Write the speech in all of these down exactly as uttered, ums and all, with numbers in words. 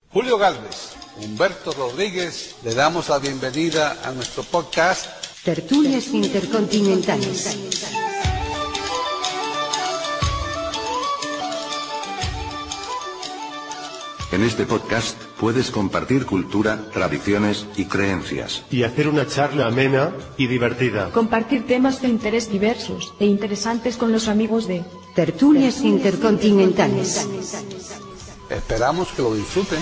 Julio Gálvez, Humberto Rodríguez, le damos la bienvenida a nuestro podcast Tertulias Intercontinentales. En este podcast puedes compartir cultura, tradiciones y creencias. Y hacer una charla amena y divertida. Compartir temas de interés diversos e interesantes con los amigos de Tertulias Intercontinentales. Esperamos que lo disfruten.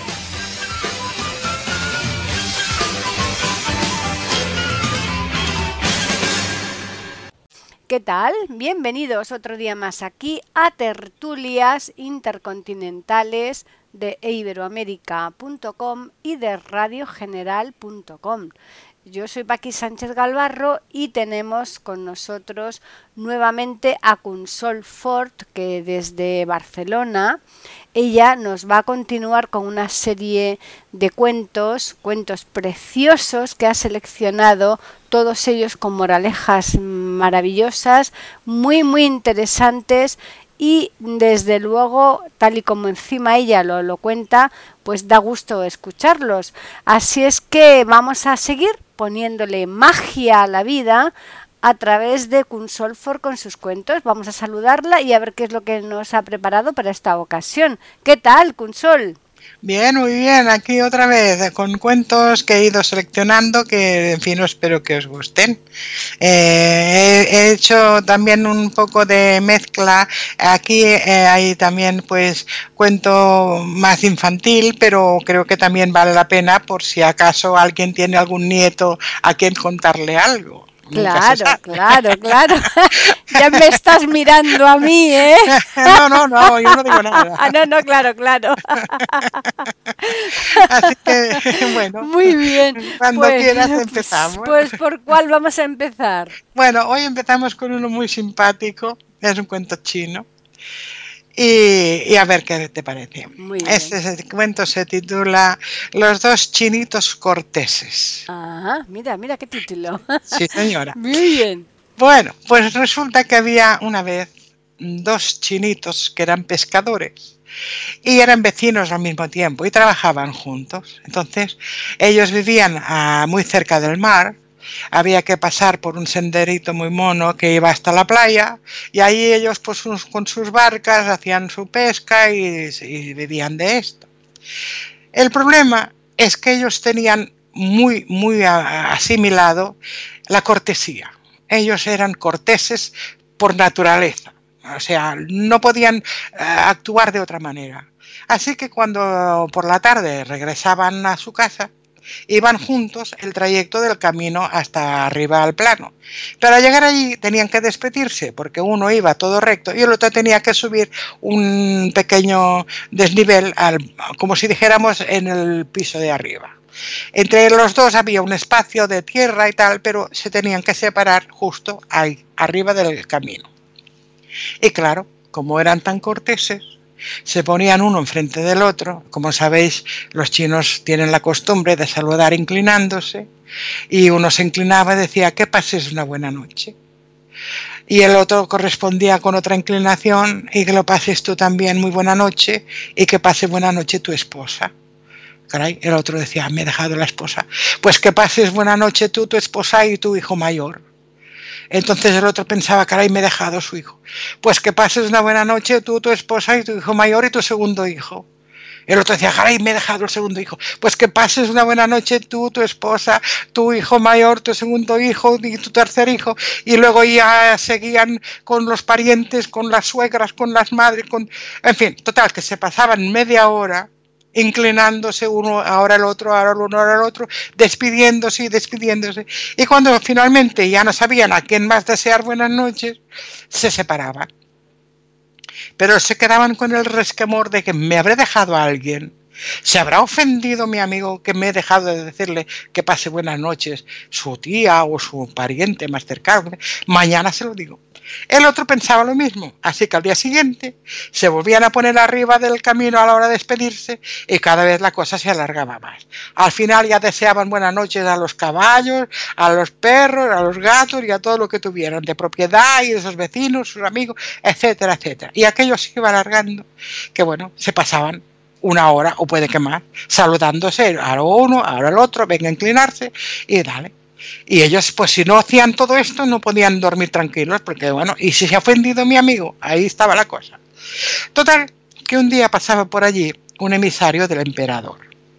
¿Qué tal? Bienvenidos otro día más aquí a Tertulias Intercontinentales de iberoamérica punto com y de radio general punto com. Yo soy Paqui Sánchez Galvarro y tenemos con nosotros nuevamente a Consol Fort, que desde Barcelona ella nos va a continuar con una serie de cuentos, cuentos preciosos que ha seleccionado, todos ellos con moralejas maravillosas, muy muy interesantes. Y desde luego, tal y como encima ella lo, lo cuenta, pues da gusto escucharlos. Así es que vamos a seguir poniéndole magia a la vida a través de Consol Fort con sus cuentos. Vamos a saludarla y a ver qué es lo que nos ha preparado para esta ocasión. ¿Qué tal, Consol? Bien, muy bien, aquí otra vez con cuentos que he ido seleccionando que, en fin, espero que os gusten. Eh, he, he hecho también un poco de mezcla, aquí eh, hay también pues cuento más infantil, pero creo que también vale la pena por si acaso alguien tiene algún nieto a quien contarle algo. Claro, claro, claro. Ya me estás mirando a mí, ¿eh? No, no, no, yo no digo nada. Ah, no, no, claro, claro. Así que, bueno. Muy bien. Cuando pues, quieras empezamos. Pues, ¿por cuál vamos a empezar? Bueno, hoy empezamos con uno muy simpático. Es un cuento chino. Y, y a ver qué te parece. Este cuento se titula Los dos chinitos corteses. Ajá, mira, mira qué título. Sí, señora. Muy bien. Bueno, pues resulta que había una vez dos chinitos que eran pescadores y eran vecinos al mismo tiempo y trabajaban juntos. Entonces, ellos vivían a, muy cerca del mar. Había que pasar por un senderito muy mono que iba hasta la playa y ahí ellos pues con sus barcas hacían su pesca y, y vivían de esto. El problema es que ellos tenían muy, muy asimilado la cortesía. Ellos eran corteses por naturaleza, o sea, no podían uh, actuar de otra manera. Así que cuando por la tarde regresaban a su casa, iban juntos el trayecto del camino hasta arriba al plano. Pero al llegar allí tenían que despedirse porque uno iba todo recto y el otro tenía que subir un pequeño desnivel, al, como si dijéramos en el piso de arriba. Entre los dos había un espacio de tierra y tal, pero se tenían que separar justo ahí, arriba del camino. Y claro, como eran tan corteses, se ponían uno enfrente del otro. Como sabéis, los chinos tienen la costumbre de saludar inclinándose, y uno se inclinaba y decía que pases una buena noche. Y el otro correspondía con otra inclinación y que lo pases tú también muy buena noche y que pase buena noche tu esposa. Caray, el otro decía, me he dejado la esposa. Pues que pases buena noche tú, tu esposa y tu hijo mayor. Entonces el otro pensaba, caray, me he dejado su hijo. Pues que pases una buena noche tú, tu esposa y tu hijo mayor y tu segundo hijo. El otro decía, caray, me he dejado el segundo hijo. Pues que pases una buena noche tú, tu esposa, tu hijo mayor, tu segundo hijo y tu tercer hijo. Y luego ya seguían con los parientes, con las suegras, con las madres, con... En fin, total, que se pasaban media hora inclinándose uno, ahora el otro, ahora el uno, ahora el otro, despidiéndose y despidiéndose. Y cuando finalmente ya no sabían a quién más desear buenas noches, se separaban. Pero se quedaban con el resquemor de que me habré dejado a alguien. ¿Se habrá ofendido mi amigo que me he dejado de decirle que pase buenas noches, su tía o su pariente más cercano? Mañana se lo digo. El otro pensaba lo mismo, así que al día siguiente se volvían a poner arriba del camino a la hora de despedirse y cada vez la cosa se alargaba más. Al final ya deseaban buenas noches a los caballos, a los perros, a los gatos y a todo lo que tuvieran de propiedad y de sus vecinos, sus amigos, etcétera, etcétera. Y aquello se iba alargando, que bueno, se pasaban una hora o puede que más, saludándose, ahora uno, ahora el otro, venga a inclinarse y dale. Y ellos, pues si no hacían todo esto, no podían dormir tranquilos, porque bueno, y si se ha ofendido mi amigo, ahí estaba la cosa. Total, que un día pasaba por allí un emisario del emperador,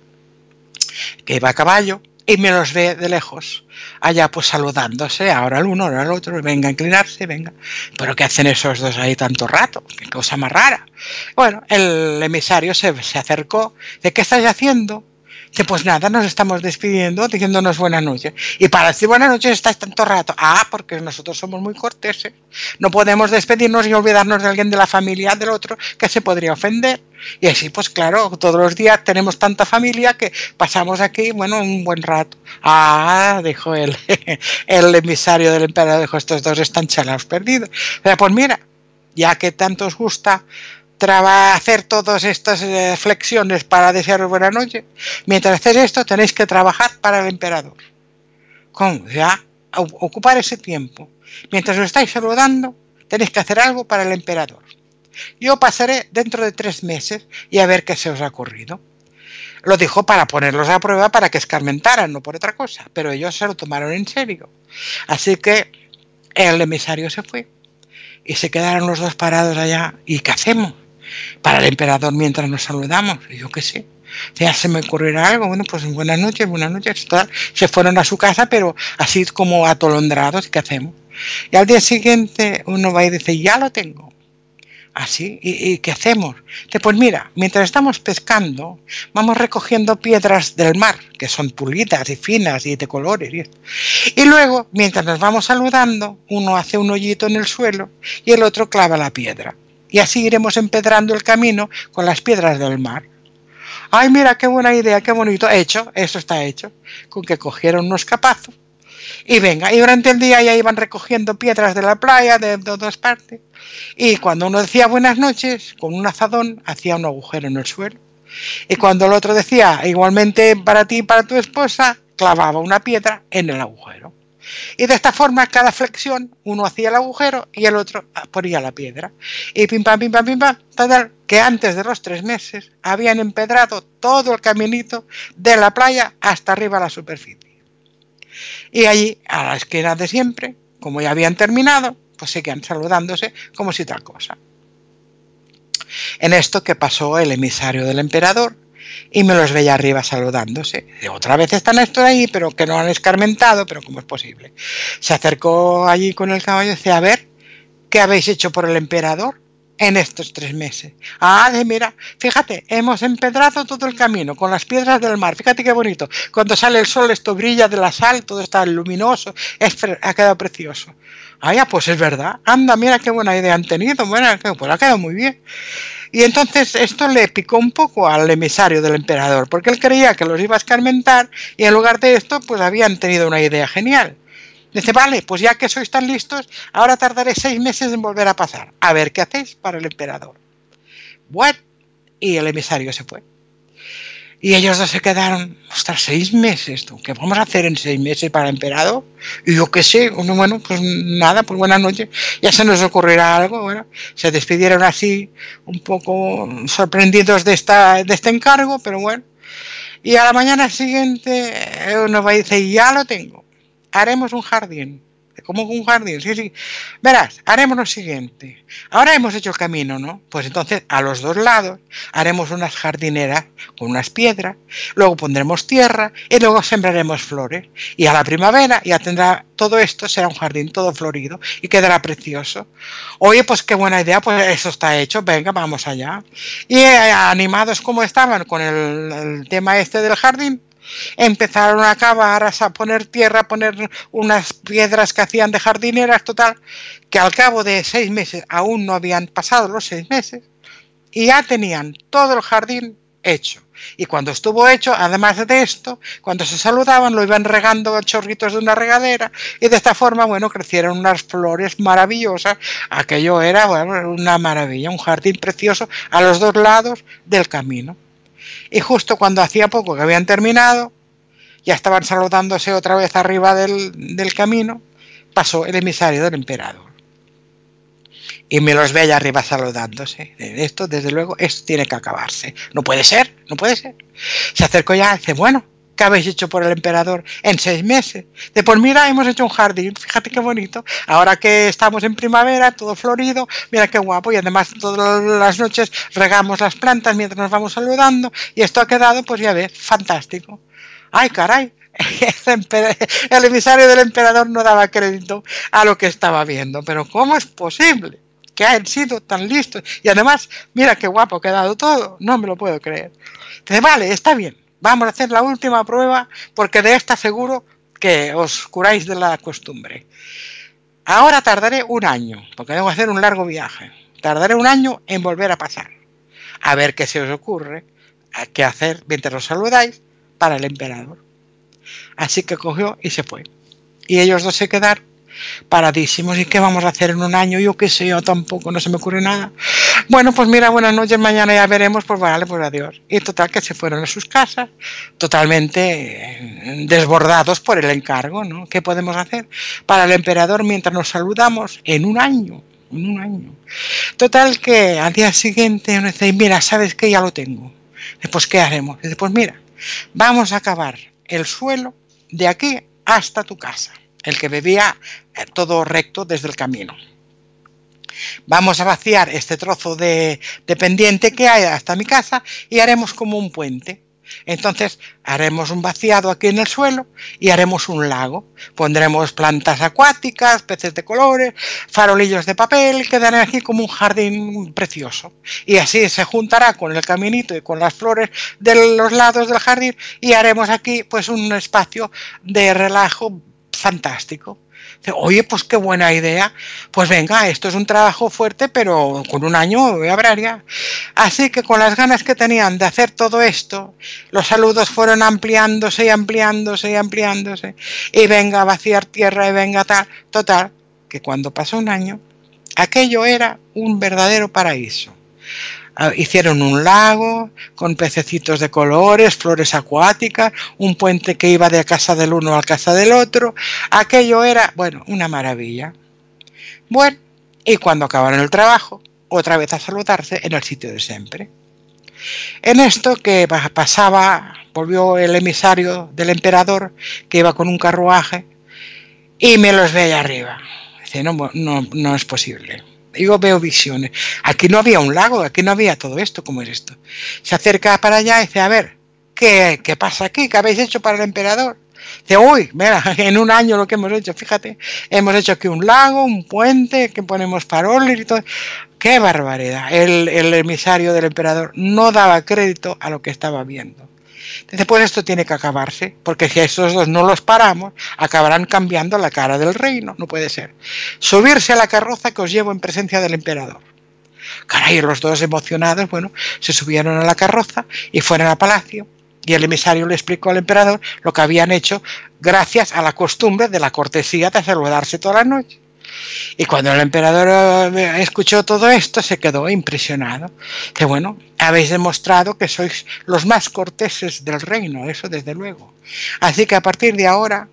que iba a caballo, y me los ve de lejos, allá pues saludándose, ahora el uno, ahora el otro, venga a inclinarse, venga. Pero ¿qué hacen esos dos ahí tanto rato? Qué cosa más rara. Bueno, el emisario se, se acercó, ¿de qué estáis haciendo? Dice, pues nada, nos estamos despidiendo, diciéndonos buenas noches. Y para decir buenas noches estáis tanto rato. Ah, porque nosotros somos muy corteses. No podemos despedirnos y olvidarnos de alguien de la familia del otro que se podría ofender. Y así, pues claro, todos los días tenemos tanta familia que pasamos aquí, bueno, un buen rato. Ah, dijo el, el emisario del emperador, dijo, estos dos están chalados perdidos. Pero pues mira, ya que tanto os gusta hacer todas estas eh, flexiones para desearos buena noche, mientras hacéis esto tenéis que trabajar para el emperador. ¿Cómo? Ya, ocupar ese tiempo. Mientras os estáis saludando, tenéis que hacer algo para el emperador. Yo pasaré dentro de tres meses y a ver qué se os ha ocurrido. Lo dijo para ponerlos a prueba, para que escarmentaran, no por otra cosa, pero ellos se lo tomaron en serio. Así que el emisario se fue y se quedaron los dos parados allá. ¿Y qué hacemos para el emperador mientras nos saludamos? Y yo qué sé, ya se me ocurrirá algo. Bueno, pues buenas noches, buenas noches. Total, se fueron a su casa, pero así como atolondrados. ¿Qué hacemos? Y al día siguiente uno va y dice, ya lo tengo. Así, ¿Y, ¿y qué hacemos? Dice, pues mira, mientras estamos pescando, vamos recogiendo piedras del mar, que son pulidas y finas y de colores. Y, y luego, mientras nos vamos saludando, uno hace un hoyito en el suelo y el otro clava la piedra. Y así iremos empedrando el camino con las piedras del mar. ¡Ay, mira, qué buena idea, qué bonito! Hecho, eso está hecho. Con que cogieron unos capazos. Y venga, y durante el día ya iban recogiendo piedras de la playa, de, de todas partes. Y cuando uno decía buenas noches, con un azadón, hacía un agujero en el suelo. Y cuando el otro decía, igualmente para ti y para tu esposa, clavaba una piedra en el agujero. Y de esta forma, cada flexión, uno hacía el agujero y el otro ponía la piedra. Y pim pam, pim pam, pim pam, total, que antes de los tres meses habían empedrado todo el caminito de la playa hasta arriba a la superficie. Y allí, a la esquina de siempre, como ya habían terminado, pues seguían saludándose como si tal cosa. En esto que pasó el emisario del emperador y me los veía arriba saludándose. Y otra vez están estos ahí, pero que no han escarmentado, pero ¿cómo es posible? Se acercó allí con el caballo y decía, a ver, ¿qué habéis hecho por el emperador en estos tres meses? Ah, de mira, fíjate, hemos empedrado todo el camino con las piedras del mar. Fíjate qué bonito. Cuando sale el sol esto brilla de la sal, todo está luminoso, es, ha quedado precioso. Ah, ya, pues es verdad. Anda, mira qué buena idea han tenido. Bueno, pues ha quedado muy bien. Y entonces esto le picó un poco al emisario del emperador, porque él creía que los iba a escarmentar y en lugar de esto, pues habían tenido una idea genial. Dice, vale, pues ya que sois tan listos, ahora tardaré seis meses en volver a pasar. A ver qué hacéis para el emperador. What? Y el emisario se fue. Y ellos dos se quedaron, ostras, seis meses, ¿tú? ¿Qué vamos a hacer en seis meses para el emperador? Y yo qué sé, bueno, pues nada, pues buenas noches, ya se nos ocurrirá algo. Bueno, se despidieron así, un poco sorprendidos de, esta, de este encargo, pero bueno. Y a la mañana siguiente uno va y dice, ya lo tengo, haremos un jardín. ¿Cómo un jardín? Sí, sí. Verás, haremos lo siguiente. Ahora hemos hecho el camino, ¿no? Pues entonces a los dos lados haremos unas jardineras con unas piedras, luego pondremos tierra y luego sembraremos flores. Y a la primavera ya tendrá todo esto, será un jardín todo florido y quedará precioso. Oye, pues qué buena idea, pues eso está hecho, venga, vamos allá. Y eh, animados como estaban con el, el tema este del jardín, empezaron a cavar, a poner tierra, a poner unas piedras que hacían de jardineras, total, que al cabo de seis meses, aún no habían pasado los seis meses, y ya tenían todo el jardín hecho. Y cuando estuvo hecho, además de esto, cuando se saludaban, lo iban regando a chorritos de una regadera, y de esta forma, bueno, crecieron unas flores maravillosas. Aquello era, bueno, una maravilla, un jardín precioso a los dos lados del camino. Y justo cuando hacía poco que habían terminado, ya estaban saludándose otra vez arriba del, del camino, pasó el emisario del emperador. y me los ve allá arriba saludándose. Esto, desde luego, esto tiene que acabarse. No puede ser, no puede ser. Se acercó ya y dice, bueno, ¿qué habéis hecho por el emperador en seis meses? De pues mira, hemos hecho un jardín, fíjate qué bonito. Ahora que estamos en primavera, todo florido, mira qué guapo. Y además todas las noches regamos las plantas mientras nos vamos saludando. Y esto ha quedado, pues ya ves, fantástico. ¡Ay, caray! El emisario del emperador no daba crédito a lo que estaba viendo. Pero ¿cómo es posible que hayan sido tan listos? Y además, mira qué guapo ha quedado todo. No me lo puedo creer. Dice, vale, está bien. Vamos a hacer la última prueba porque de esta seguro que os curáis de la costumbre. Ahora tardaré un año, porque tengo que hacer un largo viaje. Tardaré un año en volver a pasar. A ver qué se os ocurre, qué hacer mientras os saludáis para el emperador. Así que cogió y se fue. Y ellos dos se quedaron paradísimos. ¿Y qué vamos a hacer en un año? Yo qué sé, yo tampoco, no se me ocurre nada. Bueno, pues mira, buenas noches, mañana ya veremos, pues vale, pues adiós. Y total que se fueron a sus casas, totalmente desbordados por el encargo, ¿no? ¿Qué podemos hacer para el emperador mientras nos saludamos en un año? En un año. Total que al día siguiente uno dice, mira, ¿sabes qué? Ya lo tengo. Pues ¿qué haremos? Dice, pues mira, vamos a cavar el suelo de aquí hasta tu casa, el que bebía todo recto desde el camino. Vamos a vaciar este trozo de, de pendiente que hay hasta mi casa y haremos como un puente. Entonces haremos un vaciado aquí en el suelo y haremos un lago. Pondremos plantas acuáticas, peces de colores, farolillos de papel, quedará aquí como un jardín precioso. Y así se juntará con el caminito y con las flores de los lados del jardín y haremos aquí pues un espacio de relajo fantástico. Oye, pues qué buena idea. Pues venga, esto es un trabajo fuerte, pero con un año habría. Así que con las ganas que tenían de hacer todo esto, los saludos fueron ampliándose y ampliándose y ampliándose. Y venga a vaciar tierra y venga tal. Total, que cuando pasó un año, aquello era un verdadero paraíso. Uh, hicieron un lago con pececitos de colores, flores acuáticas, un puente que iba de casa del uno a casa del otro. Aquello era, bueno, una maravilla. Bueno, y cuando acabaron el trabajo, otra vez a saludarse en el sitio de siempre. En esto que pasaba, volvió el emisario del emperador, que iba con un carruaje, y me los ve allá arriba. Dice, no, no, no es posible. Yo veo visiones. Aquí no había un lago, aquí no había todo esto, ¿cómo es esto? Se acerca para allá y dice, a ver, ¿qué, qué pasa aquí? ¿Qué habéis hecho para el emperador? Dice, uy, mira, en un año lo que hemos hecho, fíjate, hemos hecho aquí un lago, un puente, que ponemos faroles y todo. ¡Qué barbaridad! El, el emisario del emperador no daba crédito a lo que estaba viendo. Dice, pues esto tiene que acabarse, porque si a estos dos no los paramos, acabarán cambiando la cara del reino, no puede ser. Subirse a la carroza que os llevo en presencia del emperador. Caray, los dos emocionados, bueno, se subieron a la carroza y fueron al palacio, y el emisario le explicó al emperador lo que habían hecho gracias a la costumbre de la cortesía de saludarse toda la noche. Y cuando el emperador escuchó todo esto, se quedó impresionado. Que bueno, habéis demostrado que sois los más corteses del reino, eso desde luego. Así que a partir de ahora,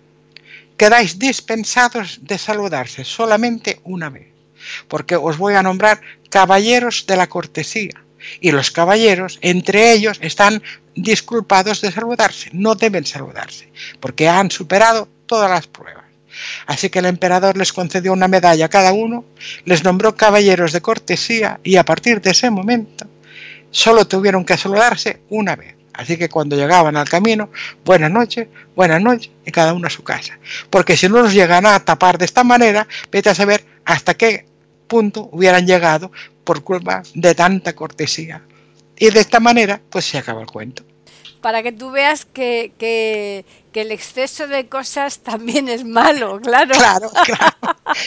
quedáis dispensados de saludarse solamente una vez, porque os voy a nombrar caballeros de la cortesía. Y los caballeros, entre ellos, están disculpados de saludarse, no deben saludarse, porque han superado todas las pruebas. Así que el emperador les concedió una medalla a cada uno, les nombró caballeros de cortesía y a partir de ese momento solo tuvieron que saludarse una vez. Así que cuando llegaban al camino, buenas noches, buenas noches y cada uno a su casa. Porque si no los llegan a tapar de esta manera, vete a saber hasta qué punto hubieran llegado por culpa de tanta cortesía. Y de esta manera, pues se acaba el cuento. Para que tú veas que, que, que el exceso de cosas también es malo, claro. Claro, claro.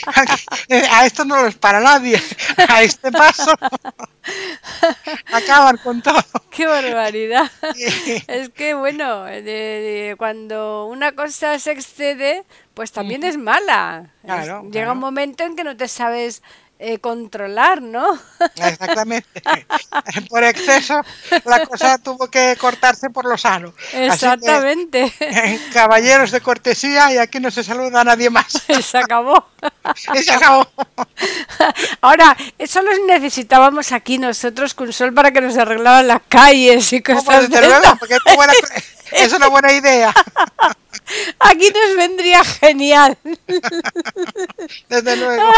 A esto no los para nadie. A este paso acaban con todo. ¡Qué barbaridad! Sí. Es que, bueno, de, de, cuando una cosa se excede, pues también es mala. Claro, es, llega claro. un momento en que no te sabes eh, controlar, ¿no? Exactamente. Por exceso, la cosa tuvo que cortarse por lo sano. Exactamente. Así que, caballeros de cortesía, y aquí no se saluda a nadie más. Y se acabó. Y se acabó. Ahora, eso los necesitábamos aquí nosotros con Sol para que nos arreglaran las calles y cosas Pues, desde de luego, estas. porque es, buena, es una buena idea. Aquí nos vendría genial. Desde luego.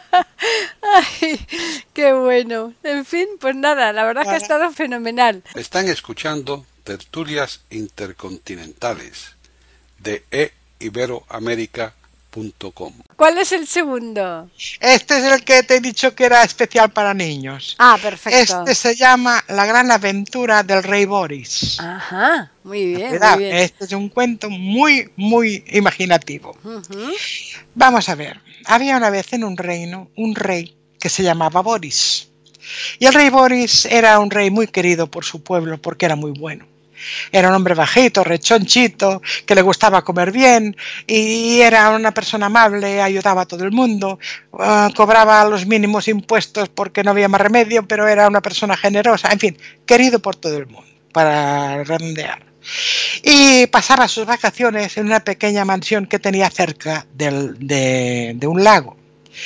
Ay, qué bueno. En fin, pues nada, la verdad es que ha estado fenomenal. Están escuchando Tertulias Intercontinentales de e iberoamerica punto com. ¿Cuál es el segundo? Este es el que te he dicho que era especial para niños. Ah, perfecto. Este se llama La gran aventura del rey Boris. Ajá, muy bien, Cuidado, muy bien. este es un cuento muy, muy imaginativo. Uh-huh. Vamos a ver. Había una vez en un reino un rey que se llamaba Boris. Y el rey Boris era un rey muy querido por su pueblo porque era muy bueno. Era un hombre bajito, rechonchito, que le gustaba comer bien y era una persona amable, ayudaba a todo el mundo, uh, cobraba los mínimos impuestos porque no había más remedio, pero era una persona generosa, en fin, querido por todo el mundo, para redondear. Y pasaba sus vacaciones en una pequeña mansión que tenía cerca del, de, de un lago.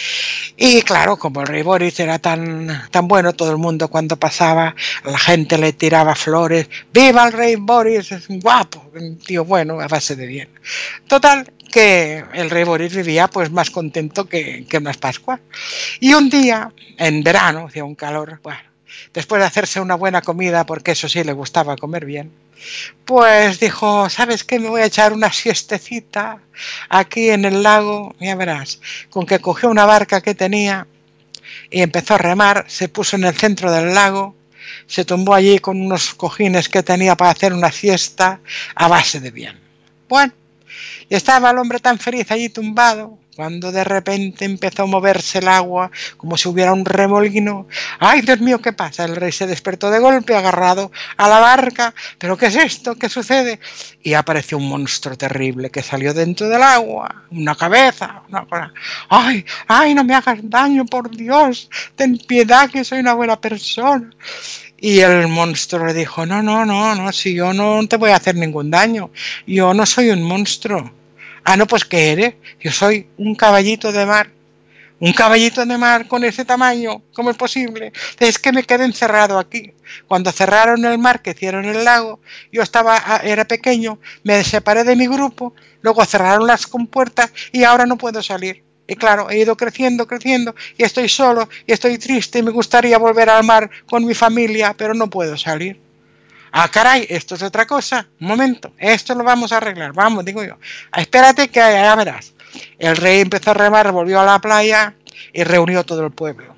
Y claro, como el rey Boris era tan, tan bueno, todo el mundo cuando pasaba, la gente le tiraba flores. ¡Viva el rey Boris! Es un guapo, un tío bueno, a base de bien. Total, que el rey Boris vivía pues más contento que, que unas Pascuas. Y un día, en verano, hacía un calor, bueno, después de hacerse una buena comida, porque eso sí le gustaba comer bien, pues dijo, ¿sabes qué? Me voy a echar una siestecita aquí en el lago, ya verás, con que cogió una barca que tenía y empezó a remar, se puso en el centro del lago, se tumbó allí con unos cojines que tenía para hacer una siesta a base de bien. Bueno, y estaba el hombre tan feliz allí tumbado, cuando de repente empezó a moverse el agua como si hubiera un remolino. ¡Ay, Dios mío, qué pasa! El rey se despertó de golpe, agarrado a la barca. ¿Pero qué es esto? ¿Qué sucede? Y apareció un monstruo terrible que salió dentro del agua, una cabeza, una cosa. ¡Ay, ay, no me hagas daño, por Dios! Ten piedad, que soy una buena persona. Y el monstruo le dijo, no, no, no, no, si yo no te voy a hacer ningún daño. Yo no soy un monstruo. Ah, no, pues ¿qué eres? Yo soy un caballito de mar. Un caballito de mar con ese tamaño, ¿cómo es posible? Es que me quedé encerrado aquí. Cuando cerraron el mar, que hicieron el lago, yo estaba, era pequeño, me separé de mi grupo, luego cerraron las compuertas y ahora no puedo salir. Y claro, he ido creciendo, creciendo, y estoy solo, y estoy triste, y me gustaría volver al mar con mi familia, pero no puedo salir. Ah, caray, esto es otra cosa. Un momento, esto lo vamos a arreglar. Vamos, digo yo. Espérate que ya verás. El rey empezó a remar, volvió a la playa y reunió todo el pueblo.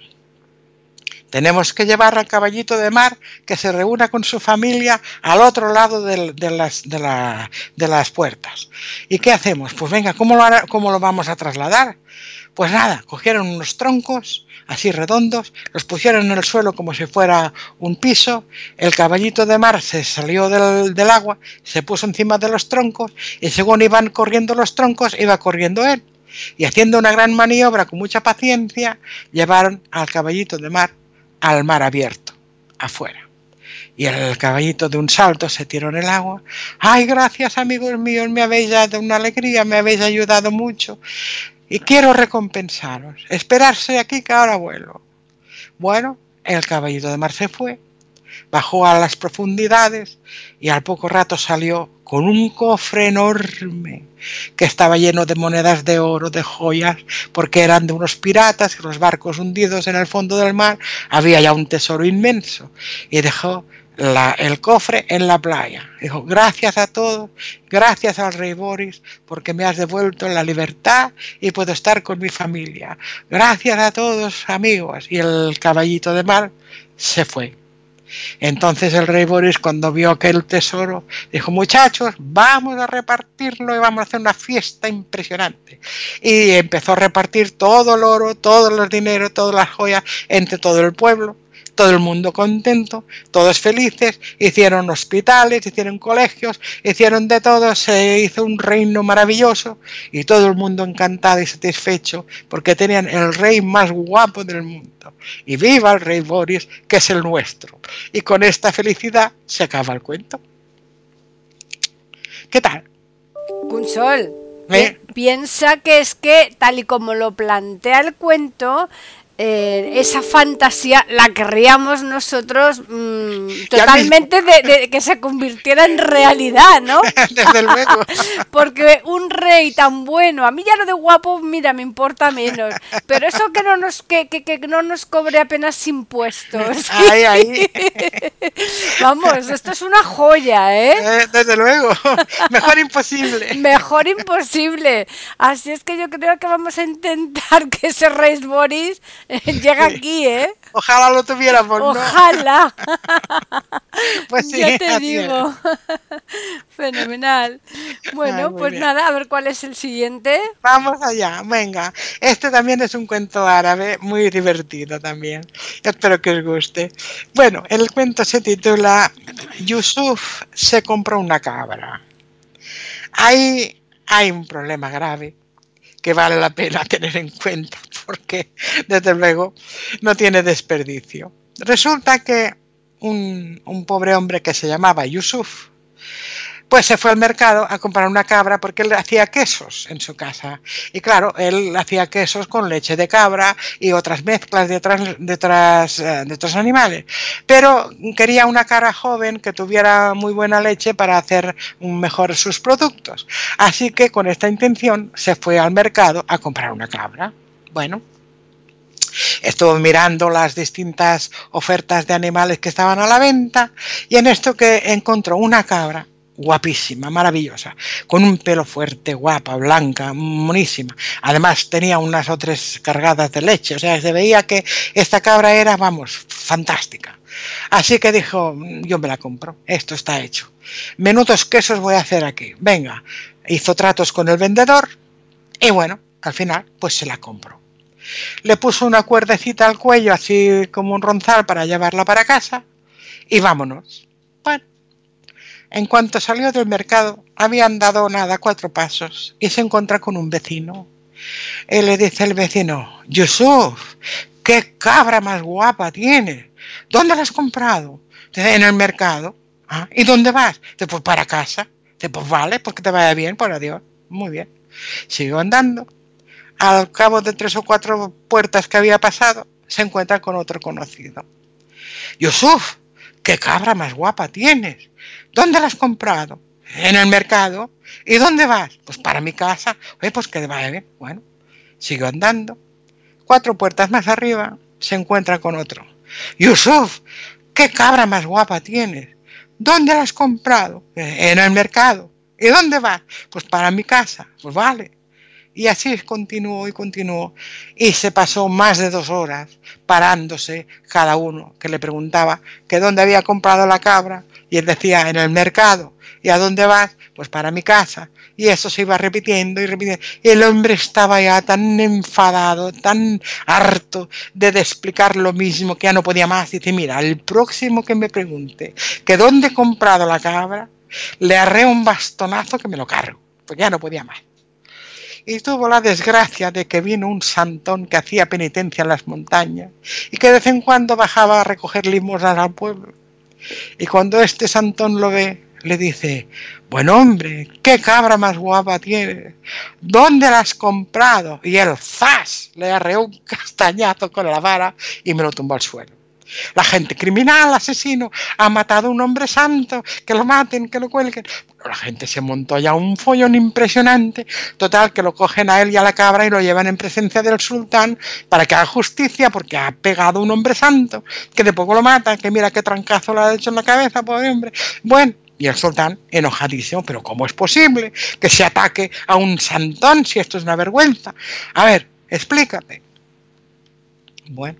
Tenemos que llevar al caballito de mar que se reúna con su familia al otro lado de, de, las, de, la, de las puertas. ¿Y qué hacemos? Pues venga, ¿cómo lo, hará, ¿cómo lo vamos a trasladar? Pues nada, cogieron unos troncos así redondos, los pusieron en el suelo como si fuera un piso, el caballito de mar se salió del, del agua, se puso encima de los troncos y según iban corriendo los troncos, iba corriendo él. Y haciendo una gran maniobra con mucha paciencia, llevaron al caballito de mar al mar abierto, afuera. Y el caballito de un salto se tiró en el agua. ¡Ay, gracias, amigos míos! Me habéis dado una alegría, me habéis ayudado mucho. Y quiero recompensaros. Esperarse aquí que ahora vuelo. Bueno, el caballito de mar se fue, bajó a las profundidades y al poco rato salió con un cofre enorme que estaba lleno de monedas de oro, de joyas, porque eran de unos piratas y los barcos hundidos en el fondo del mar. Había ya un tesoro inmenso y dejó La, el cofre en la playa. Dijo, gracias a todos, gracias al rey Boris, porque me has devuelto la libertad y puedo estar con mi familia. Gracias a todos, amigos. Y el caballito de mar se fue. Entonces el rey Boris, cuando vio aquel tesoro, dijo, muchachos, vamos a repartirlo y vamos a hacer una fiesta impresionante. Y empezó a repartir todo el oro, todos los dineros, todas las joyas entre todo el pueblo. todo el mundo contento, todos felices, hicieron hospitales, hicieron colegios, hicieron de todo, se hizo un reino maravilloso y todo el mundo encantado y satisfecho porque tenían el rey más guapo del mundo. Y viva el rey Boris, que es el nuestro. Y con esta felicidad se acaba el cuento. ¿Qué tal? Consol, ¿Eh? piensa que es que, tal y como lo plantea el cuento, eh, esa fantasía la querríamos nosotros mmm, totalmente de, de que se convirtiera en realidad, ¿no? Desde luego. Porque un rey tan bueno, a mí ya lo de guapo, mira, me importa menos, pero eso que no nos que, que, que no nos cobre apenas impuestos. Ahí, ahí. Vamos, esto es una joya, ¿eh? eh desde luego. Mejor imposible. Mejor imposible. Así es que yo creo que vamos a intentar que ese rey Boris llega aquí, ¿eh? Ojalá lo tuviéramos, ¿no? Ojalá. Pues sí, ya te así digo. Fenomenal. Bueno, Ay, pues bien. nada, a ver cuál es el siguiente. Vamos allá, venga. Este también es un cuento árabe muy divertido también. Espero que os guste. Bueno, el cuento se titula Yusuf se compró una cabra. Ahí hay un problema grave que vale la pena tener en cuenta porque, desde luego, no tiene desperdicio. Resulta que un, un pobre hombre que se llamaba Yusuf, pues se fue al mercado a comprar una cabra porque él hacía quesos en su casa. Y claro, él hacía quesos con leche de cabra y otras mezclas de, otras, de, otras, de otros animales. Pero quería una cabra joven que tuviera muy buena leche para hacer mejor sus productos. Así que con esta intención se fue al mercado a comprar una cabra. Bueno, estuvo mirando las distintas ofertas de animales que estaban a la venta y en esto que encontró una cabra guapísima, maravillosa, con un pelo fuerte, guapa, blanca, monísima. Además tenía unas o tres cargadas de leche, o sea, se veía que esta cabra era, vamos, fantástica. Así que dijo, yo me la compro, esto está hecho. Menudos quesos voy a hacer aquí. Venga, hizo tratos con el vendedor y bueno, al final, pues se la compró. Le puso una cuerdecita al cuello, así como un ronzal para llevarla para casa y vámonos. Bueno, en cuanto salió del mercado, había andado nada cuatro pasos y se encuentra con un vecino. Y le dice el vecino, Yusuf, ¿qué cabra más guapa tienes? ¿Dónde la has comprado? Dice, en el mercado. ¿Ah? ¿Y dónde vas? Dice, pues para casa. Dice, pues vale, pues que te vaya bien, por adiós. Muy bien. Siguió andando. Al cabo de tres o cuatro puertas que había pasado, se encuentra con otro conocido. Yusuf, ¿qué cabra más guapa tienes? ¿Dónde la has comprado? En el mercado. ¿Y dónde vas? Pues para mi casa. Oye, pues que vaya bien. Bueno, siguió andando. Cuatro puertas más arriba, se encuentra con otro. Yusuf, ¿qué cabra más guapa tienes? ¿Dónde la has comprado? En el mercado. ¿Y dónde vas? Pues para mi casa. Pues vale. Y así continuó y continuó. Y se pasó más de dos horas parándose cada uno que le preguntaba que dónde había comprado la cabra. Y él decía, en el mercado. ¿Y a dónde vas? Pues para mi casa. Y eso se iba repitiendo y repitiendo. Y el hombre estaba ya tan enfadado, tan harto de, de explicar lo mismo que ya no podía más. Dice, mira, el próximo que me pregunte que dónde he comprado la cabra, le arreo un bastonazo que me lo cargo. Porque ya no podía más. Y tuvo la desgracia de que vino un santón que hacía penitencia en las montañas y que de vez en cuando bajaba a recoger limosnas al pueblo. Y cuando este santón lo ve, le dice, buen hombre, qué cabra más guapa tienes, ¿dónde la has comprado? Y él, ¡zas!, le arreó un castañazo con la vara y me lo tumbó al suelo. La gente criminal, asesino, ha matado a un hombre santo, que lo maten, que lo cuelguen. Bueno, la gente se montó ya un follón impresionante, total que lo cogen a él y a la cabra y lo llevan en presencia del sultán para que haga justicia porque ha pegado a un hombre santo, que de poco lo mata, que mira qué trancazo le ha hecho en la cabeza, pobre hombre. Bueno, y el sultán enojadísimo, pero ¿cómo es posible que se ataque a un santón si esto es una vergüenza? A ver, explícate. Bueno.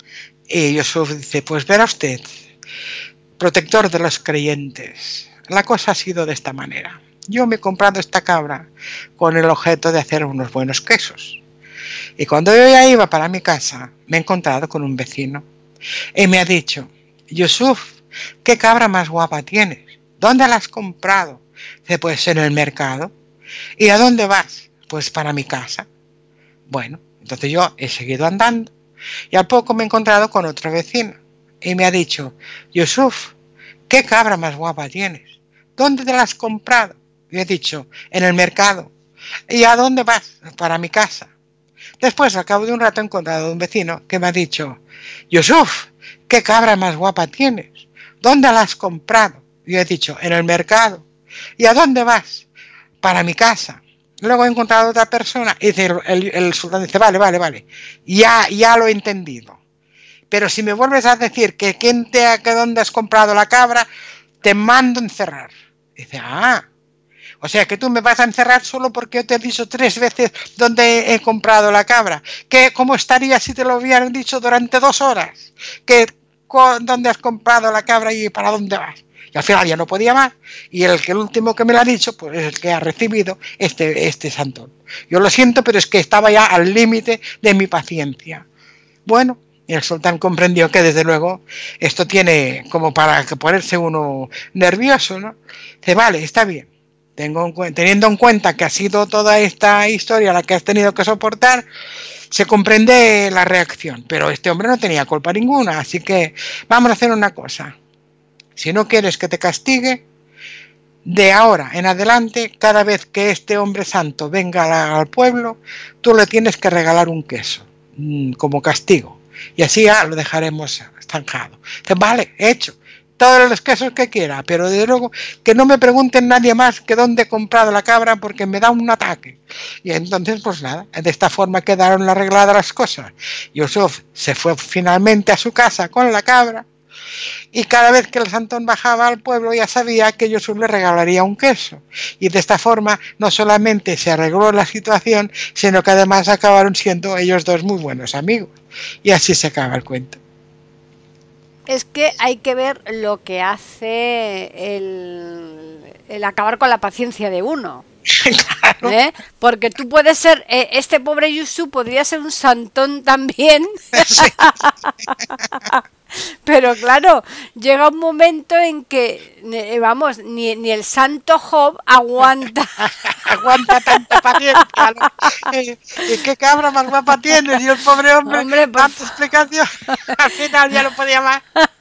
Y Yusuf dice, pues verá usted, protector de los creyentes, la cosa ha sido de esta manera. Yo me he comprado esta cabra con el objeto de hacer unos buenos quesos. Y cuando yo ya iba para mi casa, me he encontrado con un vecino y me ha dicho, Yusuf, ¿qué cabra más guapa tienes? ¿Dónde la has comprado? Dice, pues en el mercado. ¿Y a dónde vas? Pues para mi casa. Bueno, entonces yo he seguido andando y al poco me he encontrado con otro vecino y me ha dicho, Yusuf, ¿qué cabra más guapa tienes? ¿Dónde te la has comprado? Y he dicho, en el mercado. ¿Y a dónde vas? Para mi casa. Después, al cabo de un rato, he encontrado a un vecino que me ha dicho, Yusuf, ¿qué cabra más guapa tienes? ¿Dónde la has comprado? Y he dicho, en el mercado. ¿Y a dónde vas? Para mi casa. Luego he encontrado a otra persona y dice, el, el, el sultán dice, vale, vale, vale, ya, ya lo he entendido. Pero si me vuelves a decir que quién te ha, que dónde has comprado la cabra, te mando encerrar. Dice, ah, o sea que tú me vas a encerrar solo porque yo te he dicho tres veces dónde he comprado la cabra. ¿Qué, ¿Cómo estaría si te lo hubieran dicho durante dos horas? ¿Que, ¿Dónde has comprado la cabra y para dónde vas? Y al final ya no podía más. Y el, que el último que me lo ha dicho, pues es el que ha recibido este, este santón. Yo lo siento, pero es que estaba ya al límite de mi paciencia. Bueno, y el sultán comprendió que desde luego esto tiene como para ponerse uno nervioso, ¿no? Dice, vale, está bien. Tengo, teniendo en cuenta que ha sido toda esta historia la que has tenido que soportar, se comprende la reacción, pero este hombre no tenía culpa ninguna, así que vamos a hacer una cosa. Si no quieres que te castigue, de ahora en adelante, cada vez que este hombre santo venga al pueblo, tú le tienes que regalar un queso, como castigo, y así ya lo dejaremos zanjado. Dice, vale, hecho. Todos los quesos que quiera, pero desde luego que no me pregunten nadie más que dónde he comprado la cabra porque me da un ataque. Y entonces, pues nada, de esta forma quedaron arregladas las cosas. Yusuf se fue finalmente a su casa con la cabra y cada vez que el santón bajaba al pueblo ya sabía que Yusuf le regalaría un queso. Y de esta forma no solamente se arregló la situación, sino que además acabaron siendo ellos dos muy buenos amigos. Y así se acaba el cuento. Es que hay que ver lo que hace el, el acabar con la paciencia de uno. Claro. ¿Eh? Porque tú puedes ser, eh, este pobre Yusuf podría ser un santón también. Sí. Pero claro, llega un momento en que, eh, vamos, ni, ni el santo Job aguanta. Aguanta tanta paciencia, ¿no? ¿Y, y qué cabra más guapa tienes? Y el pobre hombre, hombre pues... tanta explicación, al final ya no podía más.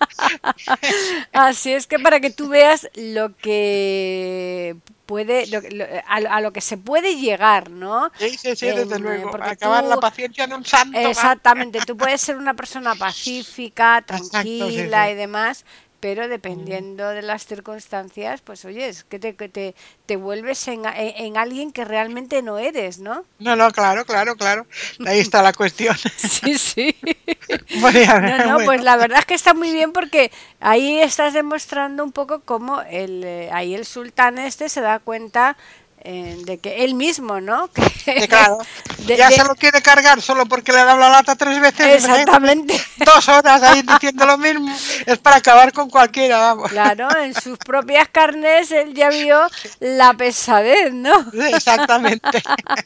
Así es que para que tú veas lo que puede, lo, lo, a, a lo que se puede llegar, ¿no? Sí, sí, sí, desde en, luego. Para acabar tú, la paciencia de un santo. Exactamente, tú puedes ser una persona pacífica, tranquila. Exacto, sí, sí. Y demás, pero dependiendo de las circunstancias, pues oye, es que te, que te, te vuelves en, en, en alguien que realmente no eres, ¿no? No, no, claro, claro, claro. Ahí está la cuestión. Sí, sí. Bueno, no, no, bueno. Pues la verdad es que está muy bien porque ahí estás demostrando un poco cómo el, eh, ahí el sultán este se da cuenta eh, de que él mismo, ¿no? Que, sí, claro. De, ya de... se lo quiere cargar solo porque le ha dado la lata tres veces. Exactamente. ¿Eh? Dos horas ahí diciendo lo mismo. Es para acabar con cualquiera, vamos. Claro, en sus propias carnes él ya vio la pesadez, ¿no? Sí, exactamente.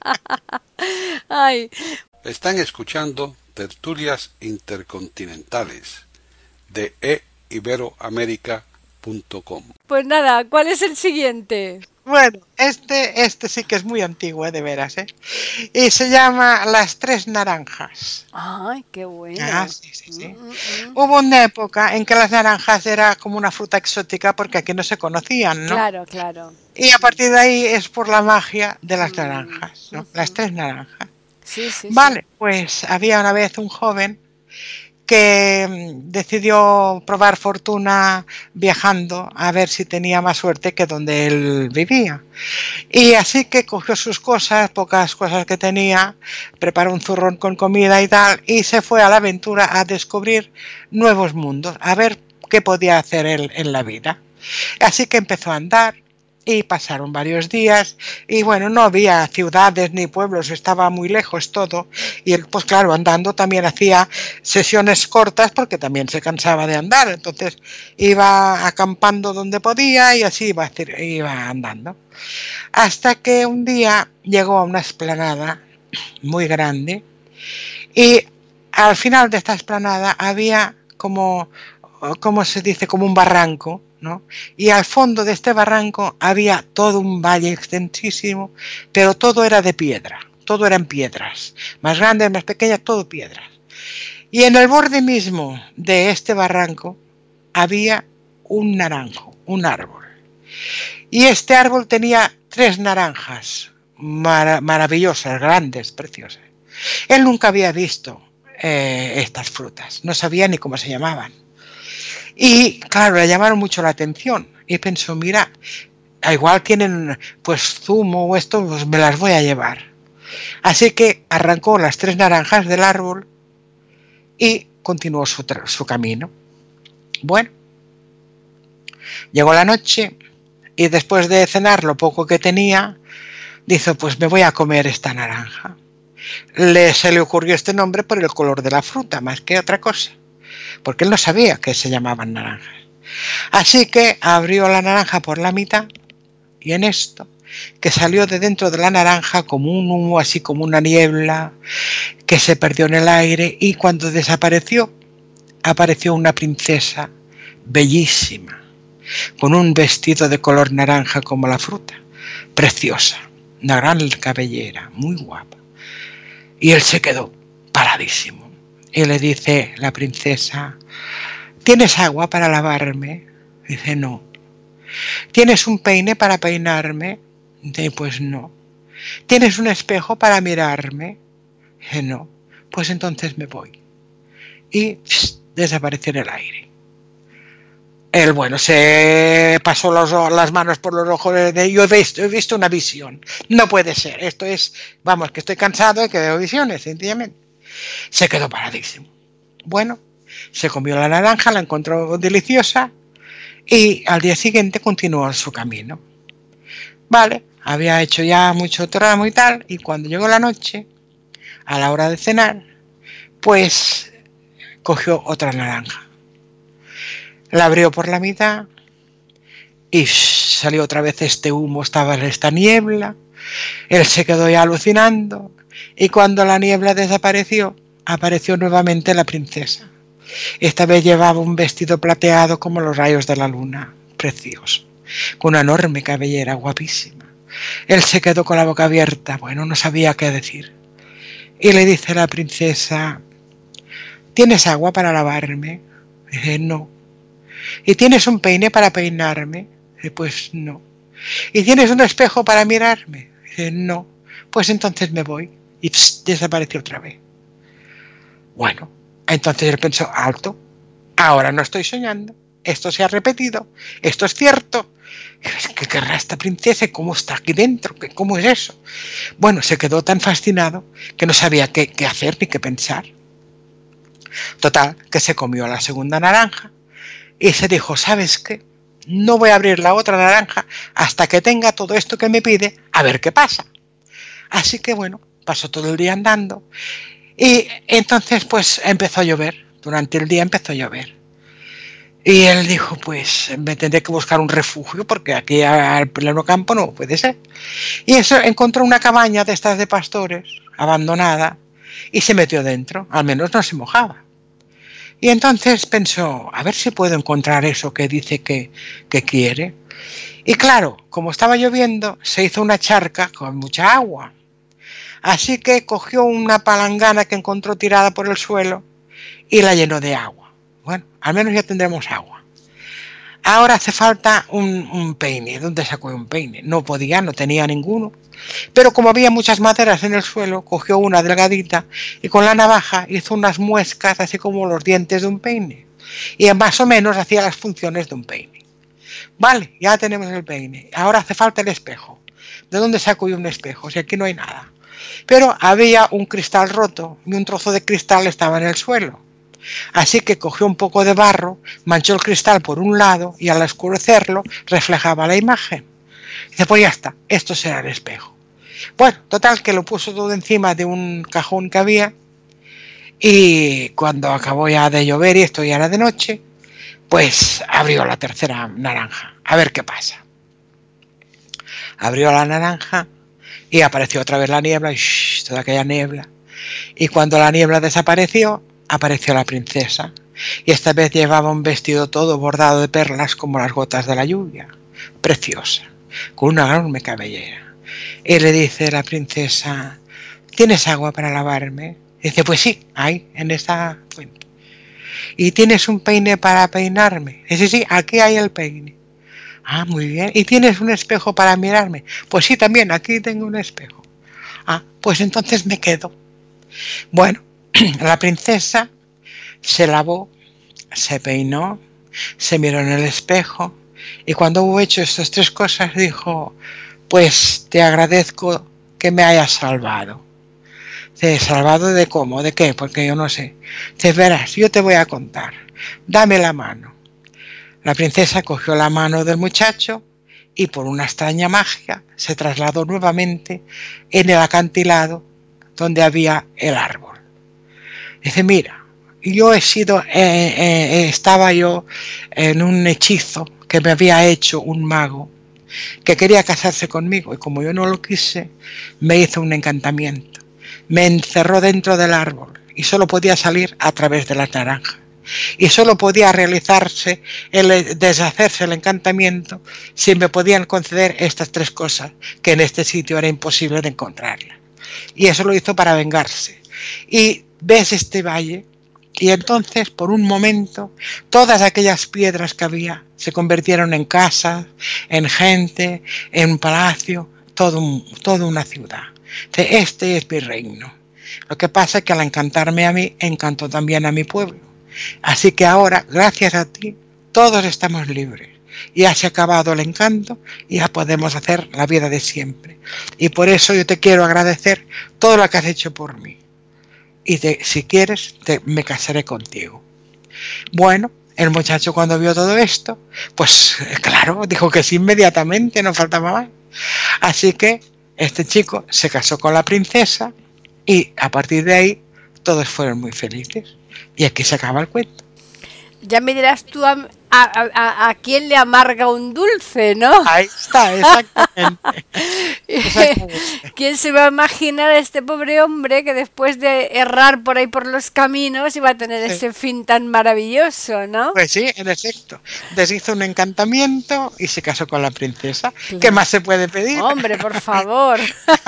Ay. Están escuchando Tertulias Intercontinentales de e iberoamerica punto com. Pues nada, ¿cuál es el siguiente? Bueno, este, este sí que es muy antiguo, ¿eh? De veras, ¿eh? Y se llama Las Tres Naranjas. ¡Ay, qué bueno! Ah, sí, sí, sí. Mm, mm. Hubo una época en que las naranjas era como una fruta exótica porque aquí no se conocían, ¿no? Claro, claro. Y a partir de ahí es por la magia de las naranjas, ¿no? Mm, Las Tres Naranjas. Sí, sí, vale, sí. Pues había una vez un joven que decidió probar fortuna viajando a ver si tenía más suerte que donde él vivía. Y así que cogió sus cosas, pocas cosas que tenía, preparó un zurrón con comida y tal, y se fue a la aventura a descubrir nuevos mundos, a ver qué podía hacer él en la vida. Así que empezó a andar. Y pasaron varios días y bueno, no había ciudades ni pueblos, estaba muy lejos todo y él pues claro, andando también hacía sesiones cortas porque también se cansaba de andar, entonces iba acampando donde podía y así iba, iba andando. Hasta que un día llegó a una explanada muy grande y al final de esta explanada había como, como se dice, como un barranco, ¿no? Y al fondo de este barranco había todo un valle extensísimo, pero todo era de piedra, todo eran piedras, más grandes, más pequeñas, todo piedras. Y en el borde mismo de este barranco había un naranjo, un árbol. Y este árbol tenía tres naranjas mar- maravillosas, grandes, preciosas. Él nunca había visto eh, estas frutas, no sabía ni cómo se llamaban. Y claro, le llamaron mucho la atención y pensó, mira, igual tienen pues zumo o esto, pues me las voy a llevar. Así que arrancó las tres naranjas del árbol y continuó su, su camino. Bueno, llegó la noche y después de cenar lo poco que tenía, dijo, pues me voy a comer esta naranja. Le, se le ocurrió este nombre por el color de la fruta, más que otra cosa, porque él no sabía que se llamaban naranjas. Así que abrió la naranja por la mitad y en esto, que salió de dentro de la naranja como un humo, así como una niebla, que se perdió en el aire y cuando desapareció, apareció una princesa bellísima, con un vestido de color naranja como la fruta, preciosa, una gran cabellera, muy guapa. Y él se quedó paradísimo. Y le dice la princesa, ¿tienes agua para lavarme? Dice, no. ¿Tienes un peine para peinarme? Dice, pues no. ¿Tienes un espejo para mirarme? Dice, no. Pues entonces me voy. Y pss, desapareció en el aire. Él, bueno, se pasó los, las manos por los ojos de yo he visto, he visto una visión. No puede ser. Esto es, vamos, que estoy cansado de que veo visiones, sencillamente. Se quedó paradísimo. Bueno, se comió la naranja, la encontró deliciosa y al día siguiente continuó su camino. Vale, había hecho ya mucho tramo y tal, y cuando llegó la noche, a la hora de cenar, pues cogió otra naranja. La abrió por la mitad y salió otra vez este humo, estaba en esta niebla. Él se quedó ya alucinando y cuando la niebla desapareció, apareció nuevamente la princesa. Esta vez llevaba un vestido plateado como los rayos de la luna, precioso, con una enorme cabellera, guapísima. Él se quedó con la boca abierta, bueno, no sabía qué decir. Y le dice a la princesa, ¿tienes agua para lavarme? Dice, no. ¿Y tienes un peine para peinarme? Dice, pues no. ¿Y tienes un espejo para mirarme? Dice, no. Pues entonces me voy. Y pss, desapareció otra vez. Bueno, entonces él pensó, alto, ahora no estoy soñando, esto se ha repetido, esto es cierto. ¿Qué querrá esta princesa? ¿Cómo está aquí dentro? ¿Cómo es eso? Bueno, se quedó tan fascinado que no sabía qué, qué hacer ni qué pensar. Total, que se comió la segunda naranja y se dijo, ¿sabes qué? No voy a abrir la otra naranja hasta que tenga todo esto que me pide, a ver qué pasa. Así que bueno, pasó todo el día andando y entonces pues empezó a llover. Durante el día empezó a llover. Y él dijo, pues me tendré que buscar un refugio porque aquí al pleno campo no puede ser. Y eso encontró una cabaña de estas de pastores, abandonada, y se metió dentro, al menos no se mojaba. Y entonces pensó, a ver si puedo encontrar eso que dice que, que quiere. Y claro, como estaba lloviendo, se hizo una charca con mucha agua. Así que cogió una palangana que encontró tirada por el suelo y la llenó de agua. Bueno, al menos ya tendremos agua. Ahora hace falta un, un peine. ¿Dónde sacó un peine? No podía, no tenía ninguno. Pero como había muchas maderas en el suelo, cogió una delgadita y con la navaja hizo unas muescas así como los dientes de un peine. Y más o menos hacía las funciones de un peine. Vale, ya tenemos el peine. Ahora hace falta el espejo. ¿De dónde saco yo un espejo? Si aquí no hay nada. Pero había un cristal roto y un trozo de cristal estaba en el suelo. Así que cogió un poco de barro, manchó el cristal por un lado y al oscurecerlo reflejaba la imagen. Dice, pues ya está, esto será el espejo. Bueno, total que lo puso todo encima de un cajón que había y cuando acabó ya de llover y esto ya era de noche, pues abrió la tercera naranja, a ver qué pasa. Abrió la naranja y apareció otra vez la niebla, y shh, toda aquella niebla. Y cuando la niebla desapareció, apareció la princesa y esta vez llevaba un vestido todo bordado de perlas como las gotas de la lluvia, preciosa, con una enorme cabellera. Y le dice la princesa: ¿tienes agua para lavarme? Y dice: pues sí, hay en esta fuente. ¿Y tienes un peine para peinarme? Y dice: sí, aquí hay el peine. Ah, muy bien. ¿Y tienes un espejo para mirarme? Pues sí, también, aquí tengo un espejo. Ah, pues entonces me quedo. Bueno, la princesa se lavó, se peinó, se miró en el espejo y cuando hubo hecho estas tres cosas dijo: pues te agradezco que me hayas salvado. ¿Te he salvado de cómo? ¿De qué? Porque yo no sé. Te verás, yo te voy a contar. Dame la mano. La princesa cogió la mano del muchacho y por una extraña magia se trasladó nuevamente en el acantilado donde había el árbol. Dice: mira, yo he sido, eh, eh, estaba yo en un hechizo que me había hecho un mago que quería casarse conmigo y como yo no lo quise, me hizo un encantamiento. Me encerró dentro del árbol y solo podía salir a través de la naranja. Y solo podía realizarse, el deshacerse el encantamiento, si me podían conceder estas tres cosas, que en este sitio era imposible de encontrarla. Y eso lo hizo para vengarse. Y ves este valle, y entonces, por un momento, todas aquellas piedras que había se convirtieron en casas, en gente, en palacio, todo un, toda una ciudad. Este es mi reino. Lo que pasa es que al encantarme a mí, encantó también a mi pueblo. Así que ahora, gracias a ti, todos estamos libres. Ya se ha acabado el encanto y ya podemos hacer la vida de siempre. Y por eso yo te quiero agradecer todo lo que has hecho por mí. Y te, si quieres, te, me casaré contigo. Bueno, el muchacho cuando vio todo esto, pues claro, dijo que sí inmediatamente, no faltaba más. Así que este chico se casó con la princesa y a partir de ahí todos fueron muy felices. Y aquí se acaba el cuento. Ya me dirás tú a, a, a, a quién le amarga un dulce, ¿no? Ahí está, exactamente. exactamente. ¿Quién se va a imaginar a este pobre hombre que después de errar por ahí por los caminos iba a tener sí. ese fin tan maravilloso, ¿no? Pues sí, en efecto. Deshizo un encantamiento y se casó con la princesa. Claro. ¿Qué más se puede pedir? Hombre, por favor.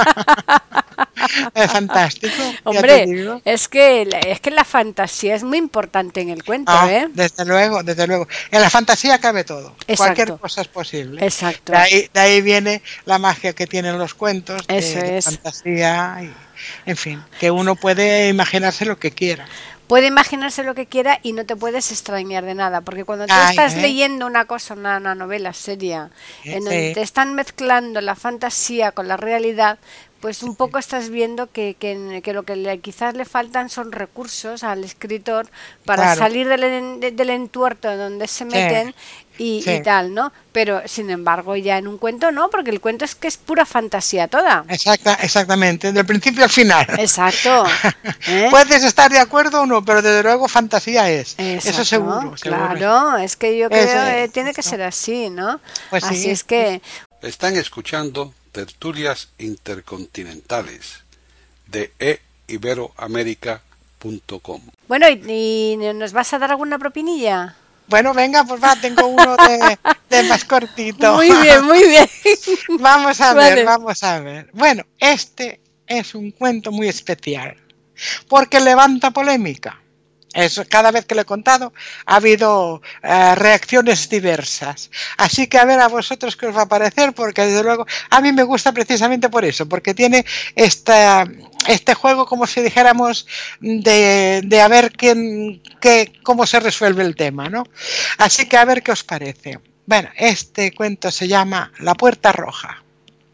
Es fantástico. Hombre, es que, es que la fantasía es muy importante en el cuento, ah, ¿eh? Desde luego, desde luego. En la fantasía cabe todo. Exacto. Cualquier cosa es posible. Exacto. De ahí, de ahí viene la magia que tienen los cuentos. Eso de, es. de fantasía. Y, en fin, que uno puede imaginarse lo que quiera. Puede imaginarse lo que quiera y no te puedes extrañar de nada, porque cuando tú Ay, estás ¿eh? leyendo una cosa, una, una novela seria, Sí, en donde sí. te están mezclando la fantasía con la realidad, pues un poco estás viendo que, que, que lo que le, quizás le faltan son recursos al escritor para Claro. salir del, de, del entuerto donde se meten y, Sí. y tal, ¿no? Pero sin embargo ya en un cuento no, porque el cuento es que es pura fantasía toda. Exacta, exactamente, del principio al final. Exacto. ¿Eh? Puedes estar de acuerdo o no, pero desde luego fantasía es. Exacto, Eso seguro. Claro, seguro. es que yo Eso creo que es, tiene que eso. ser así, ¿no? Pues así sí. es que Están escuchando Tertulias Intercontinentales de e iberoamerica punto com. bueno, ¿y, y nos vas a dar alguna propinilla? Bueno, venga, pues va, tengo uno de, de más cortito. Muy bien, muy bien. Vamos a Vale. ver, vamos a ver. Bueno, este es un cuento muy especial porque levanta polémica. Eso, cada vez que lo he contado ha habido eh, reacciones diversas. Así que a ver a vosotros qué os va a parecer, porque desde luego a mí me gusta precisamente por eso, porque tiene esta, este juego, como si dijéramos, de, de a ver quién, qué, cómo se resuelve el tema, ¿no? Así que a ver qué os parece. Bueno, este cuento se llama La Puerta Roja.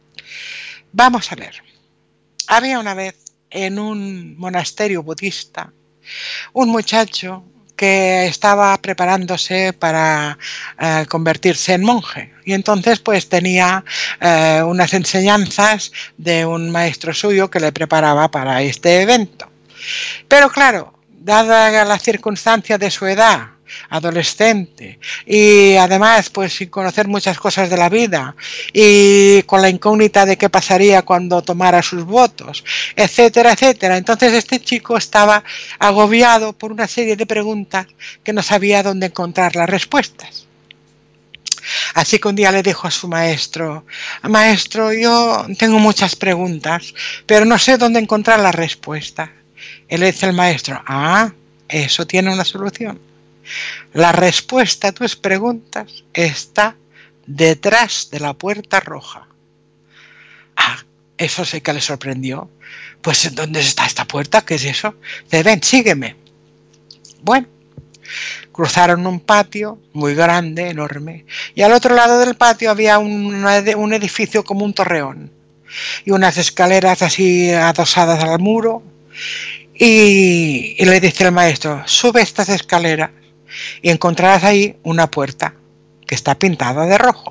Vamos a ver. Había una vez en un monasterio budista un muchacho que estaba preparándose para eh, convertirse en monje y entonces pues tenía eh, unas enseñanzas de un maestro suyo que le preparaba para este evento. Pero claro, dada la circunstancia de su edad adolescente, y además pues sin conocer muchas cosas de la vida, y con la incógnita de qué pasaría cuando tomara sus votos, etcétera, etcétera. Entonces este chico estaba agobiado por una serie de preguntas que no sabía dónde encontrar las respuestas. Así que un día le dijo a su maestro: maestro, yo tengo muchas preguntas, pero no sé dónde encontrar la respuesta. Y le dice el maestro: ah, eso tiene una solución. La respuesta a tus preguntas está detrás de la puerta roja. Ah, eso sí que le sorprendió. Pues, ¿dónde está esta puerta? ¿Qué es eso? Dice: ven, sígueme. Bueno, cruzaron un patio muy grande, enorme, y al otro lado del patio había un, un edificio como un torreón y unas escaleras así adosadas al muro, y, y le dice el maestro: sube estas escaleras y encontrarás ahí una puerta que está pintada de rojo.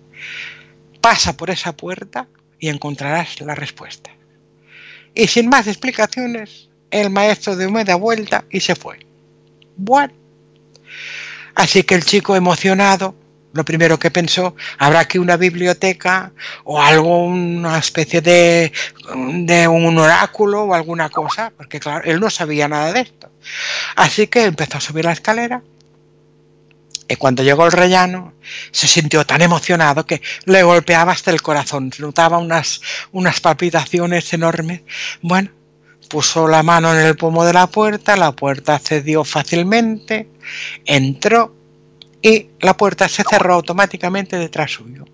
Pasa por esa puerta y encontrarás la respuesta. Y sin más explicaciones, el maestro dio media vuelta y se fue. Bueno, así que el chico, emocionado, lo primero que pensó: habrá aquí una biblioteca o algo, una especie de, de un oráculo o alguna cosa, porque claro, él no sabía nada de esto. Así que empezó a subir la escalera, y cuando llegó al rellano se sintió tan emocionado que le golpeaba hasta el corazón, notaba unas, unas palpitaciones enormes. Bueno, puso la mano en el pomo de la puerta, la puerta cedió fácilmente, entró y la puerta se cerró automáticamente detrás suyo.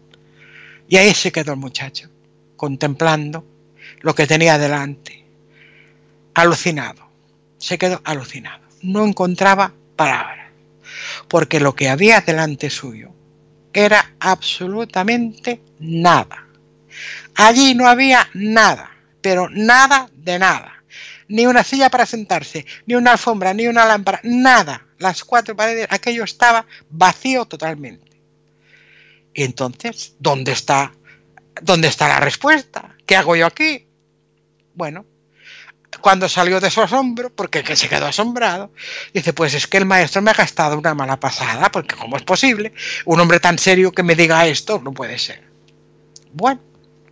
Y ahí se quedó el muchacho, contemplando lo que tenía delante, alucinado. Se quedó alucinado, no encontraba palabras, porque lo que había delante suyo era absolutamente nada. Allí no había nada, pero nada de nada. Ni una silla para sentarse, ni una alfombra, ni una lámpara, nada. Las cuatro paredes, aquello estaba vacío totalmente. Y entonces, ¿dónde está, dónde está la respuesta? ¿Qué hago yo aquí? Bueno, cuando salió de su asombro, porque que se quedó asombrado, dice: pues es que el maestro me ha gastado una mala pasada, porque ¿cómo es posible? Un hombre tan serio que me diga esto, no puede ser. Bueno,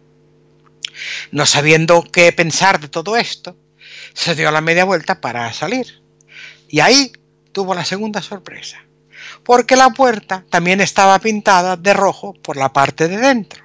no sabiendo qué pensar de todo esto, se dio la media vuelta para salir. Y ahí tuvo la segunda sorpresa, porque la puerta también estaba pintada de rojo por la parte de dentro.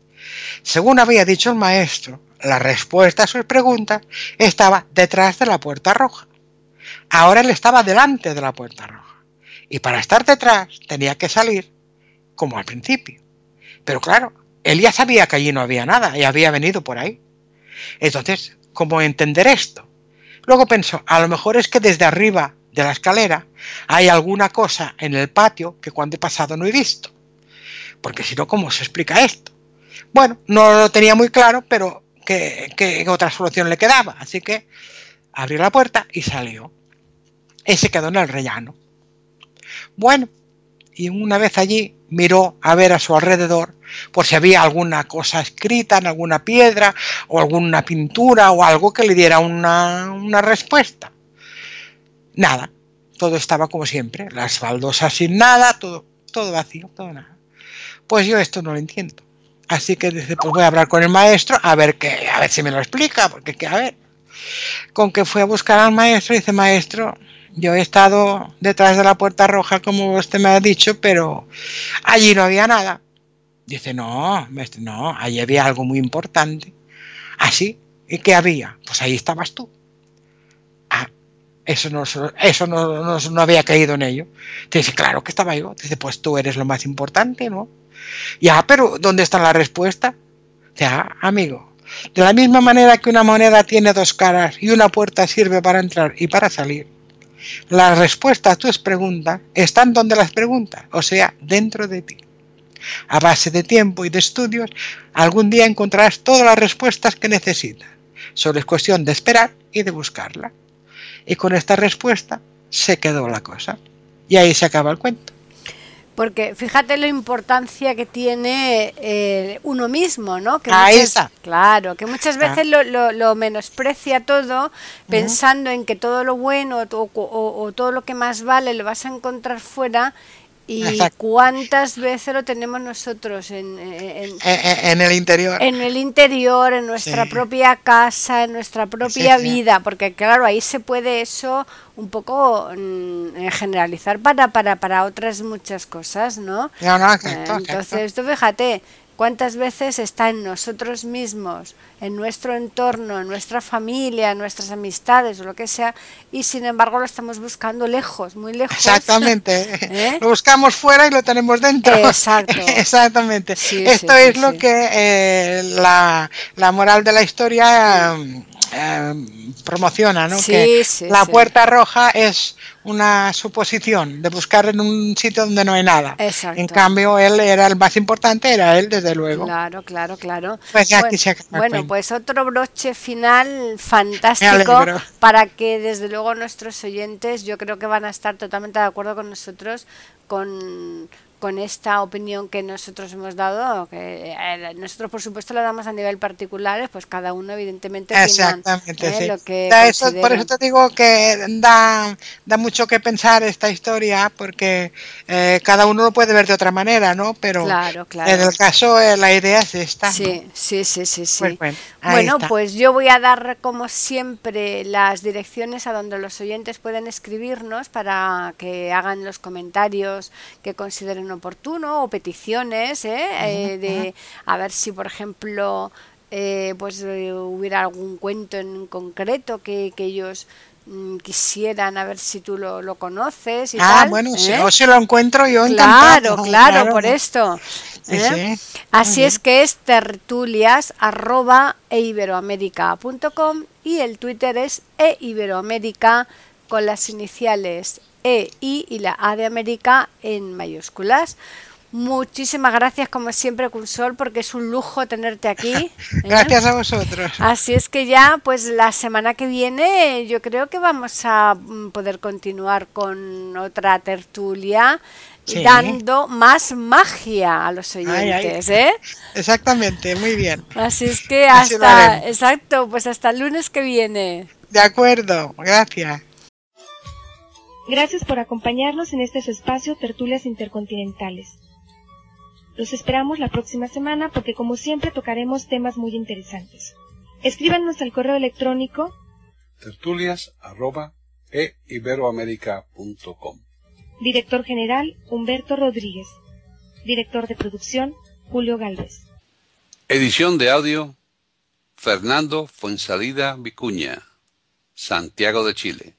Según había dicho el maestro, la respuesta a sus preguntas estaba detrás de la puerta roja. Ahora él estaba delante de la puerta roja, y para estar detrás tenía que salir como al principio. Pero claro, él ya sabía que allí no había nada y había venido por ahí. Entonces, ¿cómo entender esto? Luego pensó: a lo mejor es que desde arriba de la escalera hay alguna cosa en el patio que cuando he pasado no he visto, porque si no, ¿cómo se explica esto? Bueno, no lo tenía muy claro, pero ¿qué, qué otra solución le quedaba? Así que abrió la puerta y salió. Y se quedó en el rellano. Bueno, y una vez allí miró a ver a su alrededor por si había alguna cosa escrita en alguna piedra o alguna pintura o algo que le diera una, una respuesta. Nada, todo estaba como siempre, las baldosas sin nada, todo, todo vacío, todo nada. Pues yo esto no lo entiendo. Así que dice: pues voy a hablar con el maestro a ver qué, a ver si me lo explica, porque que, a ver. Con que fue a buscar al maestro, dice: maestro, yo he estado detrás de la puerta roja como usted me ha dicho, pero allí no había nada. Dice: no, maestro, no, allí había algo muy importante. ¿Ah, sí? ¿Y qué había? Pues ahí estabas tú. Ah, eso no, eso no, no, no había caído en ello. Te dice: claro que estaba yo. Dice: pues tú eres lo más importante, ¿no? Ya, pero ¿dónde está la respuesta? Ya, amigo, de la misma manera que una moneda tiene dos caras y una puerta sirve para entrar y para salir, las respuestas a tus preguntas están donde las preguntas, o sea, dentro de ti. A base de tiempo y de estudios, algún día encontrarás todas las respuestas que necesitas. Solo es cuestión de esperar y de buscarla. Y con esta respuesta se quedó la cosa. Y ahí se acaba el cuento. Porque fíjate la importancia que tiene eh, uno mismo, ¿no? Que Ahí muchas, está. Claro, que muchas veces lo, lo, lo menosprecia todo Ujú. pensando en que todo lo bueno o, o, o todo lo que más vale lo vas a encontrar fuera. ¿Y Exacto. cuántas veces lo tenemos nosotros en, en, En, en- en el interior. en el interior, en nuestra Sí. propia casa, en nuestra propia Sí, sí. vida? Porque claro, ahí se puede eso un poco mm, generalizar para, para, para otras muchas cosas, ¿no? No, no, Eh, exacto, exacto. Entonces, tú fíjate, cuántas veces está en nosotros mismos, en nuestro entorno, en nuestra familia, en nuestras amistades o lo que sea, y sin embargo lo estamos buscando lejos, muy lejos. Exactamente. ¿Eh? Lo buscamos fuera y lo tenemos dentro. Exacto. Exactamente. Sí, Esto sí, es sí, lo sí. que eh, la, la moral de la historia eh, eh, promociona, ¿no? Sí, que sí, la sí. puerta roja es una suposición de buscar en un sitio donde no hay nada. Exacto. En cambio, él era el más importante, era él, desde luego. Claro, claro, claro. Pues ya bueno, aquí se acaba el bueno, cuento. pues otro broche final Me fantástico alegro. para que desde luego nuestros oyentes, yo creo que van a estar totalmente de acuerdo con nosotros con, con esta opinión que nosotros hemos dado, que eh, nosotros por supuesto la damos a nivel particular, pues cada uno evidentemente opina Exactamente, eh, sí. lo que Da eso- por considera. eso te digo que da, da mucho que pensar esta historia, porque eh, cada uno lo puede ver de otra manera, ¿no? Pero Claro, claro. en el caso, eh, la idea es esta. Sí, sí, sí, sí, sí. Pues bueno, ahí Bueno, está. pues yo voy a dar como siempre las direcciones a donde los oyentes pueden escribirnos para que hagan los comentarios que consideren oportuno o peticiones, ¿eh? Eh, de a ver si, por ejemplo, eh, pues eh, hubiera algún cuento en concreto que, que ellos mm, quisieran, a ver si tú lo, lo conoces y Ah, tal. bueno, si, ¿eh? o si lo encuentro yo Claro, encantado. claro, por esto. Sí, ¿eh? sí. Así Muy es que es tertulias arroba eiberoamerica punto com y el Twitter es eiberoamerica con las iniciales E, I y la A de América en mayúsculas. Muchísimas gracias como siempre, Cursol, porque es un lujo tenerte aquí. ¿eh? Gracias a vosotros. Así es que ya, pues la semana que viene yo creo que vamos a mm, poder continuar con otra tertulia Sí. dando más magia a los Ay, oyentes, ay. ¿eh? Exactamente, muy bien. Así es que Así lo hasta, haremos. exacto, pues hasta el lunes que viene. De acuerdo, gracias. Gracias por acompañarnos en este su espacio Tertulias Intercontinentales. Los esperamos la próxima semana porque como siempre tocaremos temas muy interesantes. Escríbanos al correo electrónico tertulias arroba eiberoamerica punto com. Director General Humberto Rodríguez. Director de Producción Julio Galvez. Edición de audio Fernando Fuensalida Vicuña, Santiago de Chile.